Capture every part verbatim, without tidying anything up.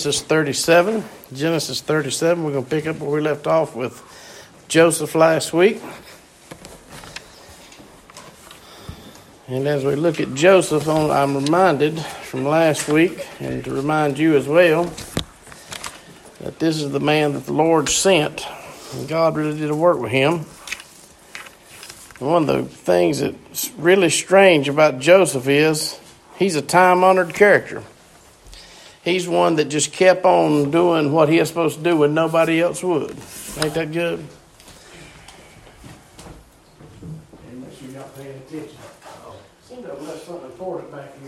Genesis thirty-seven. Genesis thirty-seven, we're going to pick up where we left off with Joseph last week. And as we look at Joseph, I'm reminded from last week, and to remind you as well, that this is the man that the Lord sent. And God really did a work with him. And one of the things that's really strange about Joseph is he's a time-honored character. He's one that just kept on doing what he was supposed to do when nobody else would. Ain't that good? And make sure you're not paying attention. Seems I've left something important back here.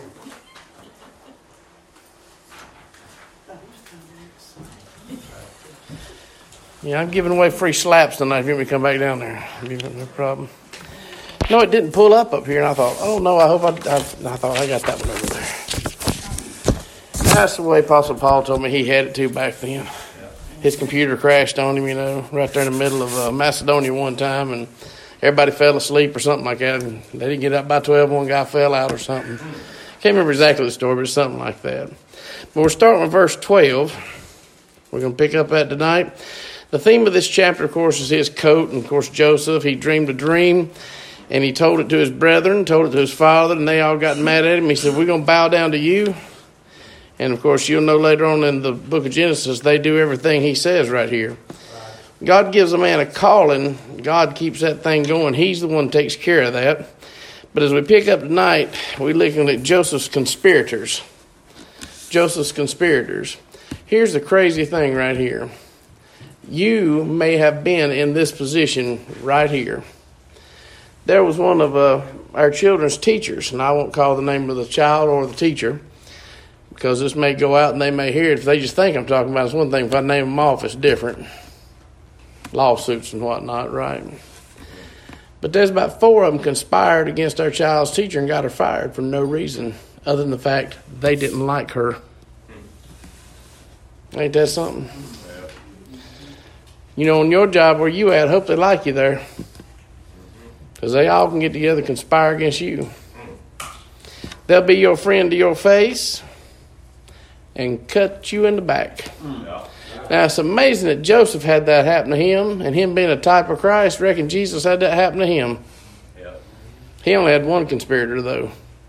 Yeah, I'm giving away free slaps tonight if you want me to come back down there. No problem. No, it didn't pull up up here, and I thought, oh, no, I hope I, I, I thought I got that one over there. That's the way Apostle Paul told me he had it too back then. His computer crashed on him, you know, right there in the middle of uh, Macedonia one time, and everybody fell asleep or something like that, and they didn't get up by twelve, one guy fell out or something. Can't remember exactly the story, but it's something like that. But we're starting with verse twelve. We're going to pick up that tonight. The theme of this chapter, of course, is his coat, and, of course, Joseph, he dreamed a dream, and he told it to his brethren, told it to his father, and they all got mad at him. He said, we're going to bow down to you. And, of course, you'll know later on in the book of Genesis, they do everything he says right here. God gives a man a calling. God keeps that thing going. He's the one who takes care of that. But as we pick up tonight, we're looking at Joseph's conspirators. Joseph's conspirators. Here's the crazy thing right here. You may have been in this position right here. There was one of uh, our children's teachers, and I won't call the name of the child or the teacher, because this may go out and they may hear it. If they just think I'm talking about it, it's one thing. If I name them off, it's different. Lawsuits and whatnot, right? But there's about four of them conspired against our child's teacher and got her fired for no reason other than the fact they didn't like her. Ain't that something? You know, on your job where you at, hope they like you there. Because they all can get together and conspire against you. They'll be your friend to your face and cut you in the back. Yeah. Now, it's amazing that Joseph had that happen to him, and him being a type of Christ, reckon Jesus had that happen to him. Yeah. He only had one conspirator, though.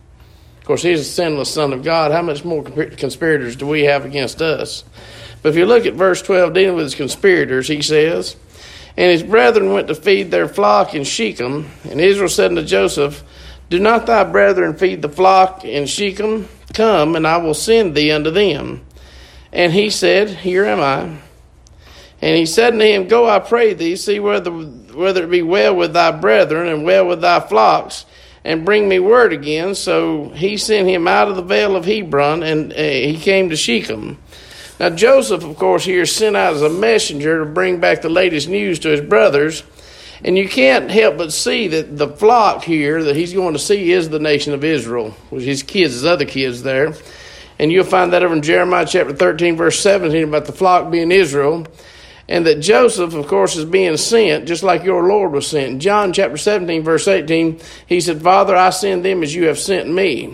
Of course, he's a sinless son of God. How much more conspirators do we have against us? But if you look at verse twelve, dealing with his conspirators, he says, and his brethren went to feed their flock in Shechem, and Israel said unto Joseph, do not thy brethren feed the flock in Shechem? Come, and I will send thee unto them. And he said, here am I. And he said unto him, go, I pray thee, see whether, whether it be well with thy brethren and well with thy flocks, and bring me word again. So he sent him out of the vale of Hebron, and uh, he came to Shechem. Now Joseph, of course, here is sent out as a messenger to bring back the latest news to his brothers. And you can't help but see that the flock here that he's going to see is the nation of Israel, with his kids, his other kids there. And you'll find that over in Jeremiah chapter thirteen, verse seventeen, about the flock being Israel. And that Joseph, of course, is being sent, just like your Lord was sent. In John chapter seventeen, verse eighteen, he said, Father, I send them as you have sent me.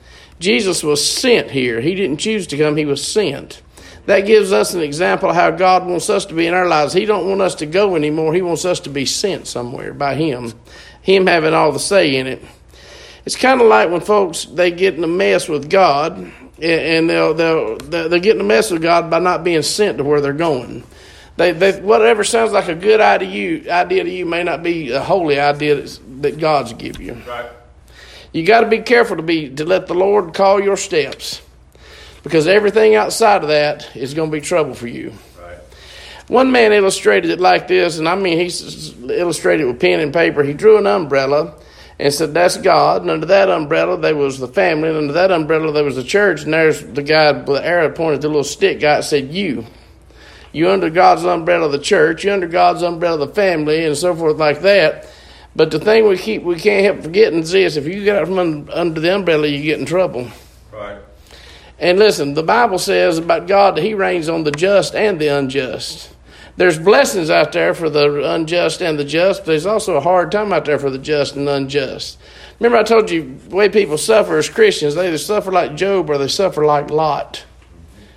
Jesus was sent here. He didn't choose to come. He was sent. That gives us an example of how God wants us to be in our lives. He don't want us to go anymore. He wants us to be sent somewhere by him. Him having all the say in it. It's kind of like when folks, they get in a mess with God, and they'll, they'll, they're getting a mess with God by not being sent to where they're going. They, they, whatever sounds like a good idea to you, idea to you may not be a holy idea that God's give you. Right. You got to be careful to be to let the Lord call your steps. Because everything outside of that is going to be trouble for you. Right. One man illustrated it like this, and I mean he illustrated it with pen and paper. He drew an umbrella and said, that's God. And under that umbrella, there was the family. And under that umbrella, there was the church. And there's the guy with the arrow pointed, the little stick guy, said, you. You under God's umbrella, the church. You under God's umbrella, the family, and so forth like that. But the thing we keep we can't help forgetting is this. If you get out from under the umbrella, you get in trouble. Right. And listen, the Bible says about God that he reigns on the just and the unjust. There's blessings out there for the unjust and the just, but there's also a hard time out there for the just and unjust. Remember I told you the way people suffer as Christians, they either suffer like Job or they suffer like Lot.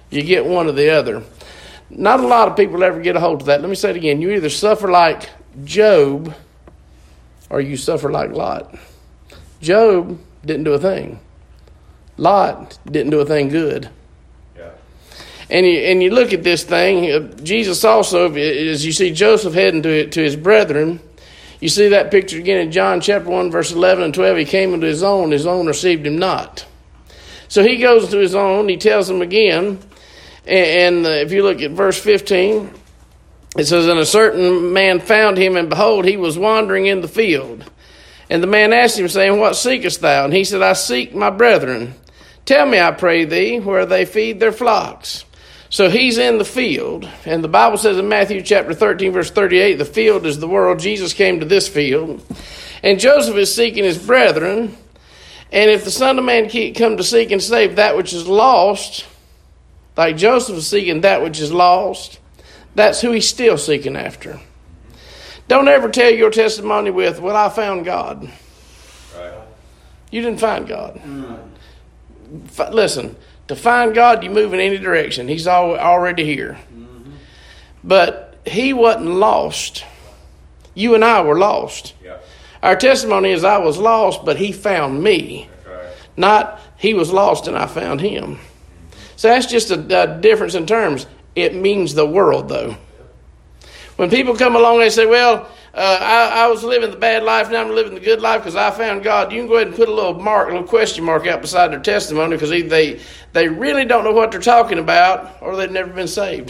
You get one or the other. Not a lot of people ever get a hold of that. Let me say it again. You either suffer like Job or you suffer like Lot. Job didn't do a thing. Lot didn't do a thing good. Yeah. And you and you look at this thing, Jesus also, as you see Joseph heading to, to his brethren, you see that picture again in John chapter one, verse eleven and twelve. He came into his own, his own received him not. So he goes to his own, he tells them again, and, and uh, if you look at verse fifteen, it says, and a certain man found him, and behold, he was wandering in the field. And the man asked him, saying, what seekest thou? And he said, I seek my brethren. Tell me, I pray thee, where they feed their flocks. So he's in the field. And the Bible says in Matthew chapter thirteen, verse thirty-eight, the field is the world. Jesus came to this field. And Joseph is seeking his brethren. And if the Son of Man come to seek and save that which is lost, like Joseph is seeking that which is lost, that's who he's still seeking after. Don't ever tell your testimony with, well, I found God. Right. You didn't find God. Mm. F- listen, to find God, you move in any direction. He's al- already here. Mm-hmm. But he wasn't lost. You and I were lost. Yeah. Our testimony is I was lost, but he found me. That's right. Not he was lost and I found him. So that's just a, a difference in terms. It means the world, though. When people come along and say, well, uh, I, I was living the bad life, now I'm living the good life because I found God, you can go ahead and put a little mark, a little question mark out beside their testimony because they, they really don't know what they're talking about or they've never been saved.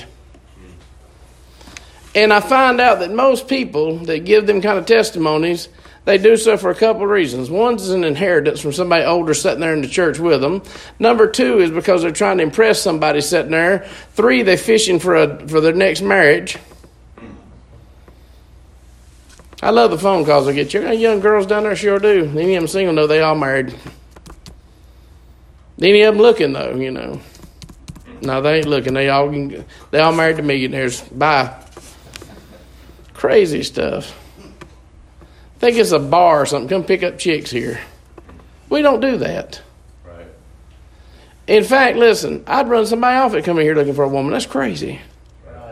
And I find out that most people that give them kind of testimonies, they do so for a couple of reasons. One is an inheritance from somebody older sitting there in the church with them. Number two is because they're trying to impress somebody sitting there. Three, they're fishing for a for their next marriage. I love the phone calls I get. You got young girls down there? Sure do. Any of them single? No, they all married. Any of them looking, though, you know. No, they ain't looking. They all they all married to millionaires. Bye. Crazy stuff. Think it's a bar or something. Come pick up chicks here. We don't do that. Right. In fact, listen, I'd run somebody off that come in here looking for a woman. That's crazy. Right.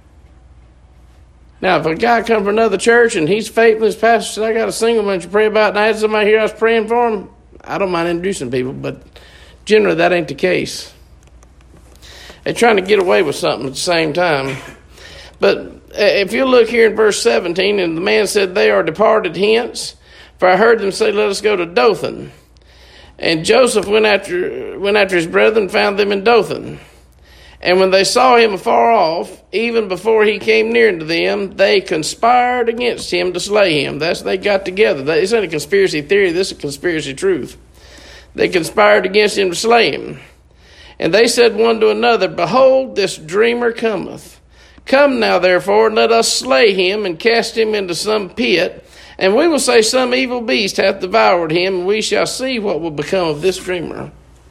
Now, if a guy come from another church and he's faithful, his pastor said, I got a single man to pray about, and I had somebody here I was praying for him, I don't mind introducing people, but generally that ain't the case. They're trying to get away with something at the same time. But if you look here in verse seventeen, and the man said, they are departed hence, for I heard them say, let us go to Dothan. And Joseph went after went after his brethren, found them in Dothan. And when they saw him afar off, even before he came near to them, they conspired against him to slay him. That's they got together. This isn't a conspiracy theory. This is a conspiracy truth. They conspired against him to slay him. And they said one to another, behold, this dreamer cometh. Come now, therefore, and let us slay him and cast him into some pit, and we will say some evil beast hath devoured him, and we shall see what will become of this dreamer.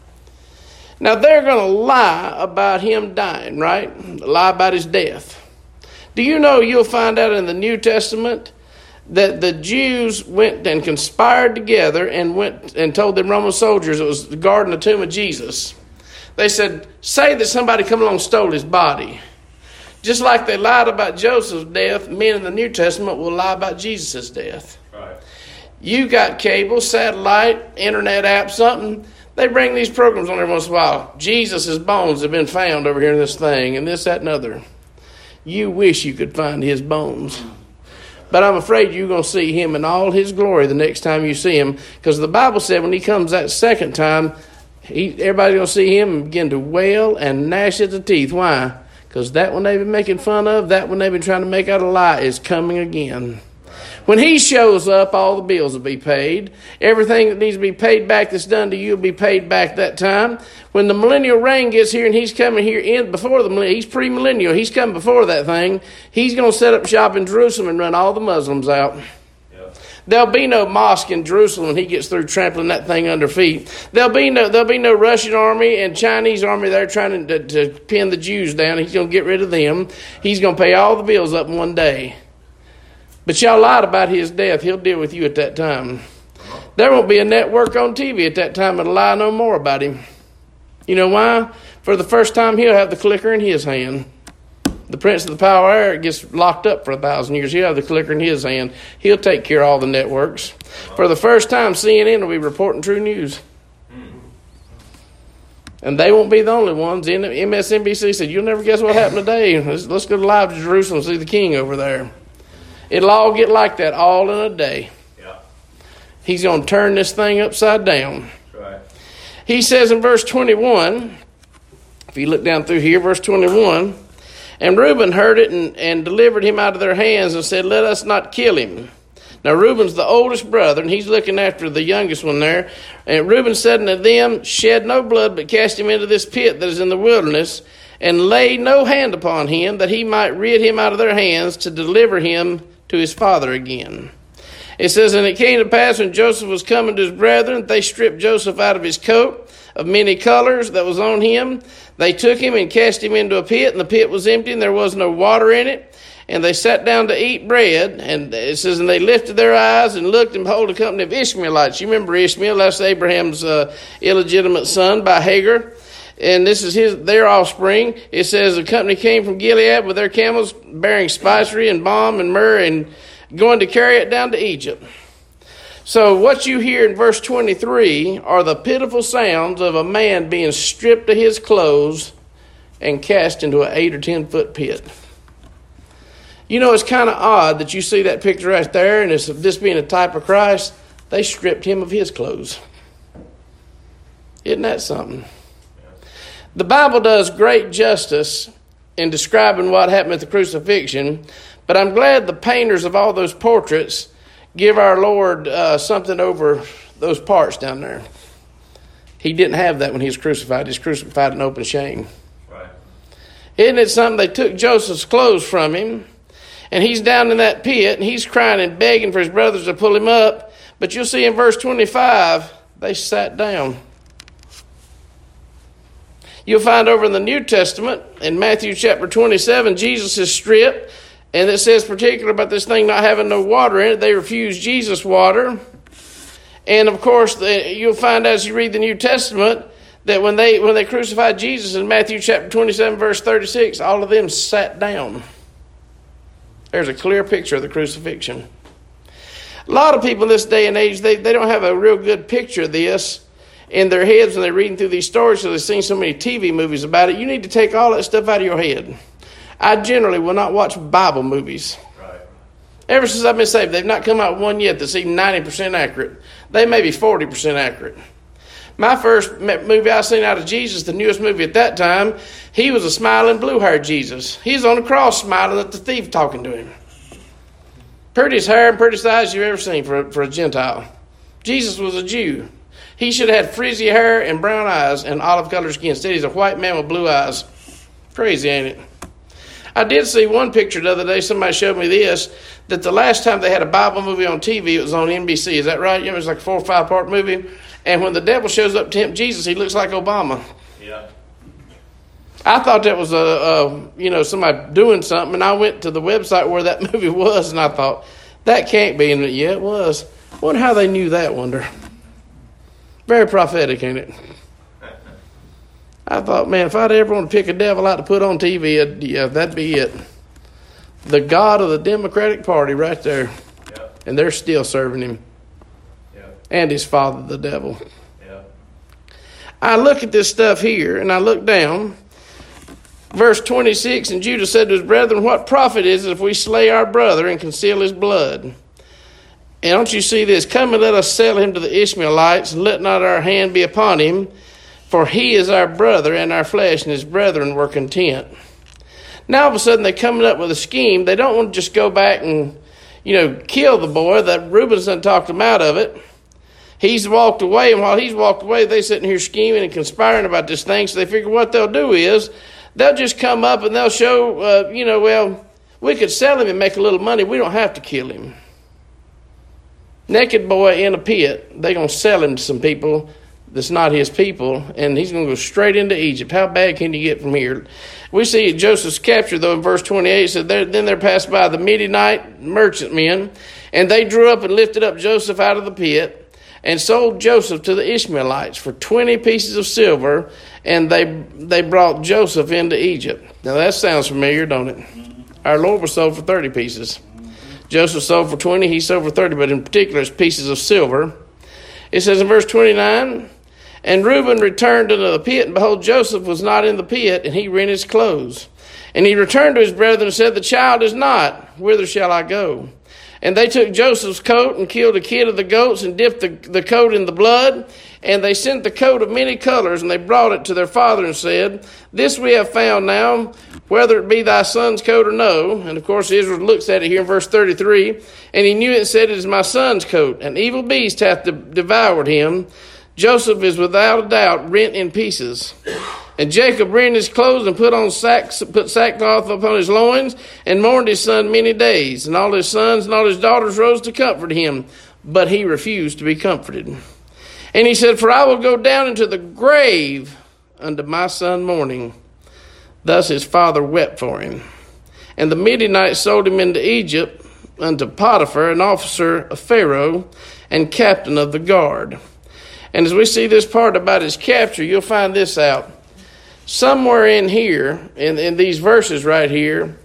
Now, they're going to lie about him dying, right? Lie about his death. Do you know you'll find out in the New Testament that the Jews went and conspired together and went and told the Roman soldiers it was guarding the tomb of Jesus. They said, say that somebody come along and stole his body. Just like they lied about Joseph's death, men in the New Testament will lie about Jesus' death. Right. You got cable, satellite, internet app, something. They bring these programs on every once in a while. Jesus' bones have been found over here in this thing, and this, that, and other. You wish you could find his bones. But I'm afraid you're going to see him in all his glory the next time you see him. Because the Bible said when he comes that second time, he, everybody's going to see him and begin to wail and gnash at the teeth. Why? Because that one they've been making fun of, that one they've been trying to make out a lie is coming again. When he shows up, all the bills will be paid. Everything that needs to be paid back that's done to you will be paid back that time. When the millennial reign gets here and he's coming here in before the millennial, he's pre-millennial, he's coming before that thing, he's going to set up shop in Jerusalem and run all the Muslims out. There'll be no mosque in Jerusalem when he gets through trampling that thing under feet. There'll be no there'll be no Russian army and Chinese army there trying to, to pin the Jews down. He's going to get rid of them. He's going to pay all the bills up in one day. But y'all lied about his death. He'll deal with you at that time. There won't be a network on T V at that time that'll lie no more about him. You know why? For the first time, he'll have the clicker in his hand. The prince of the power of air gets locked up for a thousand years. He'll have the clicker in his hand. He'll take care of all the networks. For the first time, C N N will be reporting true news. And they won't be the only ones. M S N B C said, you'll never guess what happened today. Let's, let's go live to Jerusalem and see the king over there. It'll all get like that all in a day. Yeah. He's going to turn this thing upside down. Right. He says in verse twenty-one, if you look down through here, verse twenty-one, and Reuben heard it and, and delivered him out of their hands and said, let us not kill him. Now, Reuben's the oldest brother, and he's looking after the youngest one there. And Reuben said unto them, shed no blood, but cast him into this pit that is in the wilderness, and lay no hand upon him, that he might rid him out of their hands, to deliver him to his father again. It says, and it came to pass when Joseph was coming to his brethren, they stripped Joseph out of his coat of many colors that was on him. They took him and cast him into a pit, and the pit was empty, and there was no water in it. And they sat down to eat bread, and it says, and they lifted their eyes and looked, and behold, a company of Ishmaelites. You remember Ishmael? That's Abraham's uh, illegitimate son by Hagar. And this is his their offspring. It says, the company came from Gilead with their camels, bearing spicery and balm and myrrh, and going to carry it down to Egypt. So what you hear in verse twenty-three are the pitiful sounds of a man being stripped of his clothes and cast into an eight or ten foot pit. You know, it's kind of odd that you see that picture right there, and it's this being a type of Christ. They stripped him of his clothes. Isn't that something? The Bible does great justice in describing what happened at the crucifixion, but I'm glad the painters of all those portraits give our Lord uh, something over those parts down there. He didn't have that when he was crucified. He was crucified in open shame. Right. Isn't it something? They took Joseph's clothes from him, and he's down in that pit, and he's crying and begging for his brothers to pull him up. But you'll see in verse twenty-five, they sat down. You'll find over in the New Testament, in Matthew chapter twenty-seven, Jesus is stripped. And it says particular about this thing not having no water in it. They refused Jesus' water. And, of course, the, you'll find as you read the New Testament that when they when they crucified Jesus in Matthew chapter twenty-seven, verse thirty-six, all of them sat down. There's a clear picture of the crucifixion. A lot of people in this day and age, they, they don't have a real good picture of this in their heads when they're reading through these stories because they've seen so many T V movies about it. You need to take all that stuff out of your head. I generally will not watch Bible movies. Right. Ever since I've been saved, they've not come out with one yet that's even ninety percent accurate. They may be forty percent accurate. My first movie I seen out of Jesus, the newest movie at that time, he was a smiling blue-haired Jesus. He's on the cross smiling at the thief talking to him. Prettiest hair and prettiest eyes you've ever seen for a, for a Gentile. Jesus was a Jew. He should have had frizzy hair and brown eyes and olive-colored skin. Instead, he's a white man with blue eyes. Crazy, ain't it? I did see one picture the other day. Somebody showed me this, that the last time they had a Bible movie on T V, it was on N B C. Is that right? You know, it was like a four or five part movie. And when the devil shows up to tempt Jesus, he looks like Obama. Yeah. I thought that was a, a you know somebody doing something, and I went to the website where that movie was, and I thought that can't be. And yeah, it was. I wonder how they knew that. Wonder. Very prophetic, ain't it? I thought, man, if I'd ever want to pick a devil out to put on T V, yeah, that'd be it. The God of the Democratic Party right there. Yep. And they're still serving him. Yep. And his father, the devil. Yep. I look at this stuff here, and I look down. Verse twenty-six, and Judah said to his brethren, what profit is it if we slay our brother and conceal his blood? And don't you see this? Come and let us sell him to the Ishmaelites, and let not our hand be upon him. For he is our brother and our flesh, and his brethren were content. Now all of a sudden they're coming up with a scheme. They don't want to just go back and, you know, kill the boy. That Reuben's done talked them out of it. He's walked away, and while he's walked away, they're sitting here scheming and conspiring about this thing. So they figure what they'll do is they'll just come up and they'll show, uh, you know, well, we could sell him and make a little money. We don't have to kill him. Naked boy in a pit. They're going to sell him to some people that's not his people, and he's going to go straight into Egypt. How bad can you get from here? We see Joseph's capture, though, in verse twenty-eight. It said, then there passed by the Midianite merchantmen, and they drew up and lifted up Joseph out of the pit. and sold Joseph to the Ishmaelites for twenty pieces of silver, and they they brought Joseph into Egypt. Now that sounds familiar, don't it? Our Lord was sold for thirty pieces. Joseph sold for twenty, he sold for thirty, but in particular it's pieces of silver. It says in verse twenty-nine, and Reuben returned into the pit, and behold, Joseph was not in the pit, and he rent his clothes. And he returned to his brethren and said, the child is not. Whither shall I go? And they took Joseph's coat and killed a kid of the goats and dipped the, the coat in the blood. And they sent the coat of many colors, and they brought it to their father and said, this we have found now, whether it be thy son's coat or no. And of course Israel looks at it here in verse thirty-three. And he knew it and said, it is my son's coat. An evil beast hath de- devoured him. Joseph is without a doubt rent in pieces. And Jacob rent his clothes and put on sack, put sackcloth upon his loins and mourned his son many days. And all his sons and all his daughters rose to comfort him, but he refused to be comforted. And he said, for I will go down into the grave unto my son mourning. Thus his father wept for him. And the Midianites sold him into Egypt unto Potiphar, an officer of Pharaoh and captain of the guard. And as we see this part about his capture, you'll find this out. Somewhere in here, in, in these verses right here,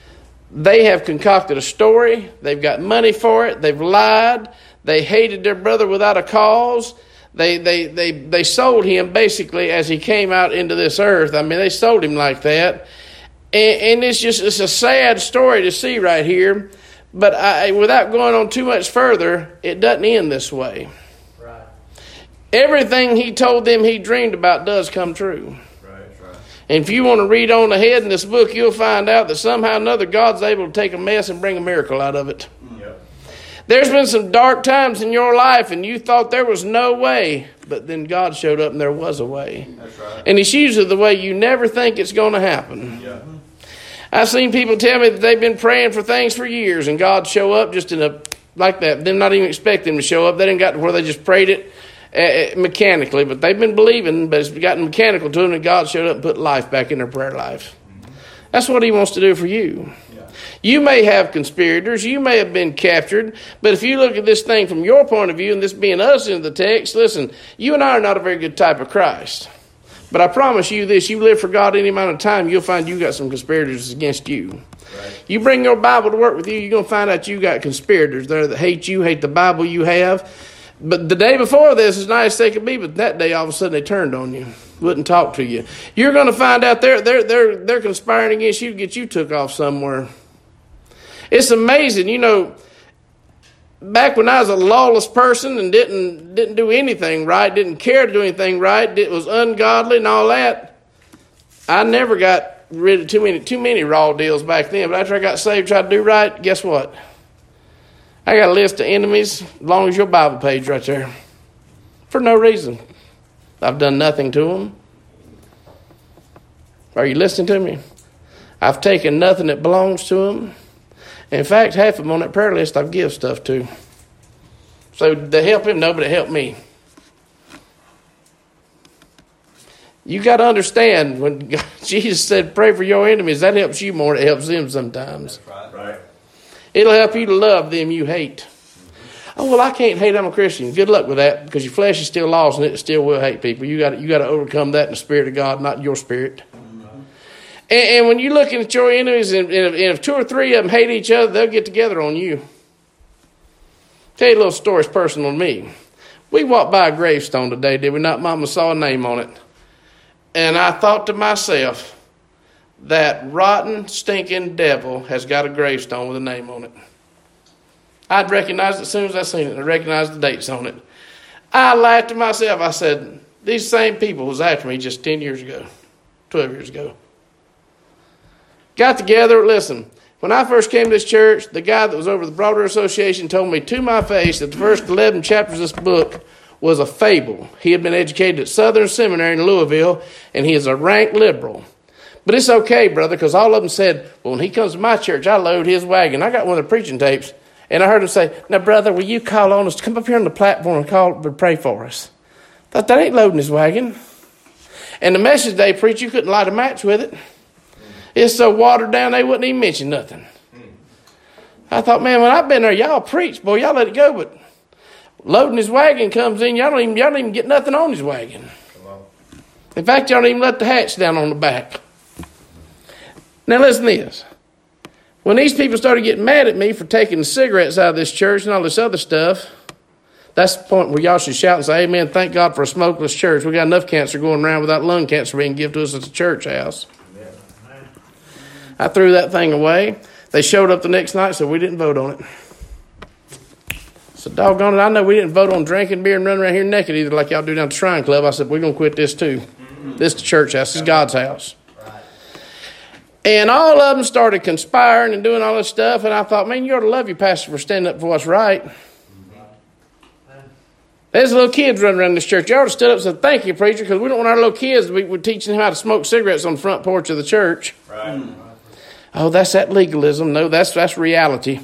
they have concocted a story. They've got money for it. They've lied. They hated their brother without a cause. They they they they sold him basically as he came out into this earth. I mean, they sold him like that. And, and it's just it's a sad story to see right here. But I, without going on too much further, it doesn't end this way. Right. Everything he told them he dreamed about does come true. And if you want to read on ahead in this book, you'll find out that somehow or another God's able to take a mess and bring a miracle out of it. Yep. There's been some dark times in your life and you thought there was no way, but then God showed up and there was a way. That's right. And it's usually the way you never think it's going to happen. Yeah. I've seen people tell me that they've been praying for things for years and God show up just in a, like that. Them not even expect him to show up. They didn't got to where they just prayed it Uh, mechanically, but they've been believing, but it's gotten mechanical to them, and God showed up and put life back in their prayer life. Mm-hmm. That's what he wants to do for you. Yeah. You may have conspirators, you may have been captured, but if you look at this thing from your point of view, and this being us in the text, listen, you and I are not a very good type of Christ. But I promise you this, you live for God any amount of time, you'll find you got some conspirators against you. Right. You bring your Bible to work with you, you're going to find out you got conspirators there that hate you, hate the Bible you have. But the day before this, as nice as they could be, but that day all of a sudden they turned on you, wouldn't talk to you. You're going to find out they're they're they're they're conspiring against you to get you took off somewhere. It's amazing, you know. Back when I was a lawless person and didn't didn't do anything right, didn't care to do anything right, it was ungodly and all that. I never got rid of too many too many raw deals back then. But after I got saved, tried to do right. Guess what? I got a list of enemies as long as your Bible page right there. For no reason. I've done nothing to them. Are you listening to me? I've taken nothing that belongs to them. In fact, half of them on that prayer list I've give stuff to. So to help him, no, but it helped me. You got to understand, when God, Jesus said, pray for your enemies, that helps you more than it helps them sometimes. That's right. Right. It'll help you to love them you hate. Oh, well, I can't hate. I'm a Christian. Good luck with that, because your flesh is still lost and it still will hate people. You got you got to overcome that in the Spirit of God, not your spirit. Mm-hmm. And, and when you're looking at your enemies, and, and, if, and if two or three of them hate each other, they'll get together on you. Tell you a little story. It's personal to me. We walked by a gravestone today, did we not? Mama saw a name on it. And I thought to myself, that rotten, stinking devil has got a gravestone with a name on it. I'd recognize it as soon as I seen it. I recognized the dates on it. I laughed to myself. I said, these same people was after me just ten years ago, twelve years ago. Got together. Listen, when I first came to this church, the guy that was over the Broader Association told me to my face that the first eleven chapters of this book was a fable. He had been educated at Southern Seminary in Louisville, and he is a rank liberal. But it's okay, brother, because all of them said, well, when he comes to my church, I load his wagon. I got one of the preaching tapes, and I heard him say, now, brother, will you call on us? Come up here on the platform and call and pray for us. I thought, that ain't loading his wagon. And the message they preach, you couldn't light a match with it. It's so watered down, they wouldn't even mention nothing. I thought, man, when I've been there, y'all preach. Boy, y'all let it go. But loading his wagon comes in. Y'all don't even, y'all don't even get nothing on his wagon. In fact, y'all don't even let the hatch down on the back. Now listen to this. When these people started getting mad at me for taking the cigarettes out of this church and all this other stuff, that's the point where y'all should shout and say, amen, thank God for a smokeless church. We got enough cancer going around without lung cancer being given to us at the church house. I threw that thing away. They showed up the next night, so we didn't vote on it. So doggone it, I know we didn't vote on drinking beer and running around here naked either like y'all do down at the Shrine Club. I said, we're going to quit this too. This is the church house. This is God's house. Right. And all of them started conspiring and doing all this stuff. And I thought, man, you ought to love your pastor for standing up for what's right. There's little kids running around this church. You ought to stood up and said, thank you, preacher, because we don't want our little kids to be we're teaching them how to smoke cigarettes on the front porch of the church. Right. Oh, that's that legalism. No, that's that's reality.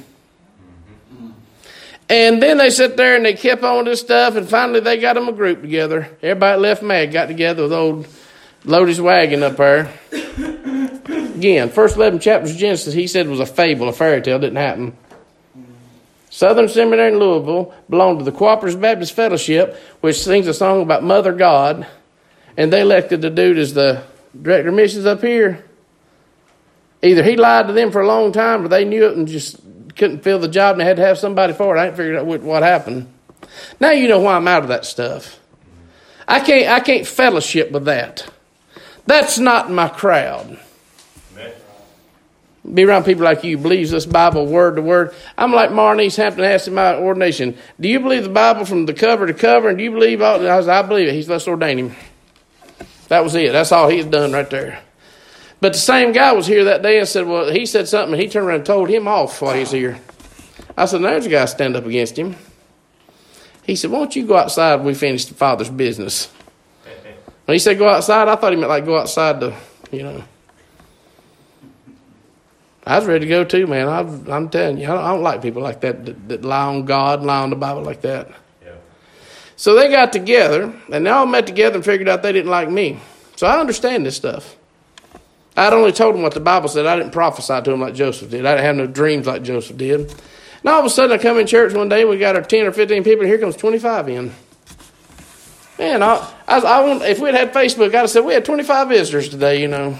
And then they sit there and they kept on this stuff, and finally they got them a group together. Everybody left mad, got together with old Lody's wagon up there. Again, first eleven chapters of Genesis, he said was a fable, a fairy tale, didn't happen. Southern Seminary in Louisville belonged to the Cooperative Baptist Fellowship, which sings a song about Mother God, and they elected the dude as the director of missions up here. Either he lied to them for a long time, or they knew it and just couldn't fill the job and they had to have somebody for it. I ain't figured out what, what happened. Now you know why I'm out of that stuff. I can't I can't fellowship with that. That's not my crowd. Amen. Be around people like you, believes this Bible word to word. I'm like Marnese Hampton asked in my ordination, do you believe the Bible from the cover to cover? And do you believe all? I said, I believe it. He's let's ordain him. That was it. That's all he's done right there. But the same guy was here that day and said, well, he said something, and he turned around and told him off while he's here. I said, there's a guy stand up against him. He said, why don't you go outside when we finish the Father's business? When he said go outside, I thought he meant like go outside to, you know. I was ready to go too, man. I've, I'm telling you, I don't, I don't like people like that, that that lie on God, lie on the Bible like that. Yeah. So they got together, and they all met together and figured out they didn't like me. So I understand this stuff. I'd only told them what the Bible said. I didn't prophesy to them like Joseph did. I didn't have no dreams like Joseph did. And all of a sudden, I come in church one day, we got our ten or fifteen people, and here comes twenty-five in. Man, I, I, I want, if we'd had Facebook, I'd have said, we had twenty-five visitors today, you know.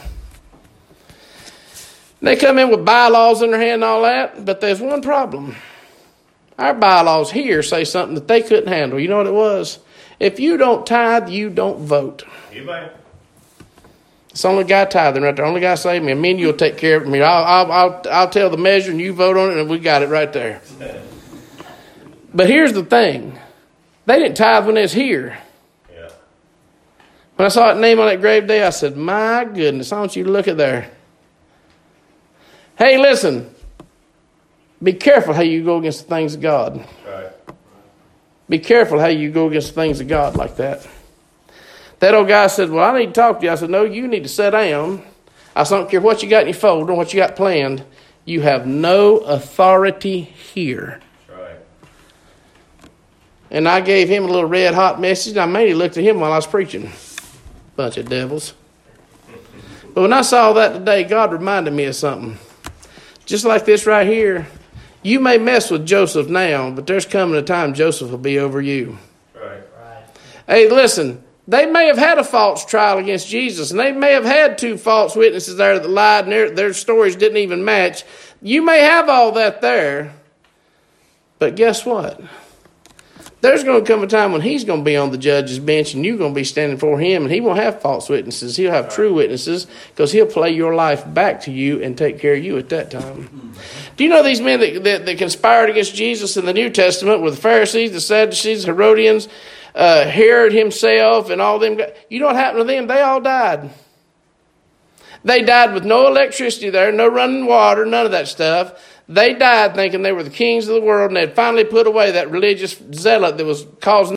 They come in with bylaws in their hand and all that, but there's one problem. Our bylaws here say something that they couldn't handle. You know what it was? If you don't tithe, you don't vote. Amen. It's the only guy tithing right there. Only guy saving me. And me and you'll take care of me. I'll, I'll, I'll, I'll tell the measure and you vote on it and we got it right there. But here's the thing. They didn't tithe when they was here. Yeah. When I saw that name on that grave day, I said, my goodness, I want you to look at there. Hey, listen. Be careful how you go against the things of God. Right. Be careful how you go against the things of God like that. That old guy said, well, I need to talk to you. I said, no, you need to sit down. I said, I don't care what you got in your folder, what you got planned. You have no authority here. Right. And I gave him a little red hot message. And I mainly looked at him while I was preaching. Bunch of devils. But when I saw that today, God reminded me of something. Just like this right here. You may mess with Joseph now, but there's coming a time Joseph will be over you. Right. Right. Hey, listen. They may have had a false trial against Jesus, and they may have had two false witnesses there that lied, and their, their stories didn't even match. You may have all that there, but guess what? There's going to come a time when he's going to be on the judge's bench, and you're going to be standing for him, and he won't have false witnesses. He'll have true witnesses, because he'll play your life back to you and take care of you at that time. Do you know these men that, that, that conspired against Jesus in the New Testament were the Pharisees, the Sadducees, the Herodians, Uh, Herod himself and all them guys? You know what happened to them? They all died. They died with no electricity there, no running water, none of that stuff. They died thinking they were the kings of the world, and they'd finally put away that religious zealot that was causing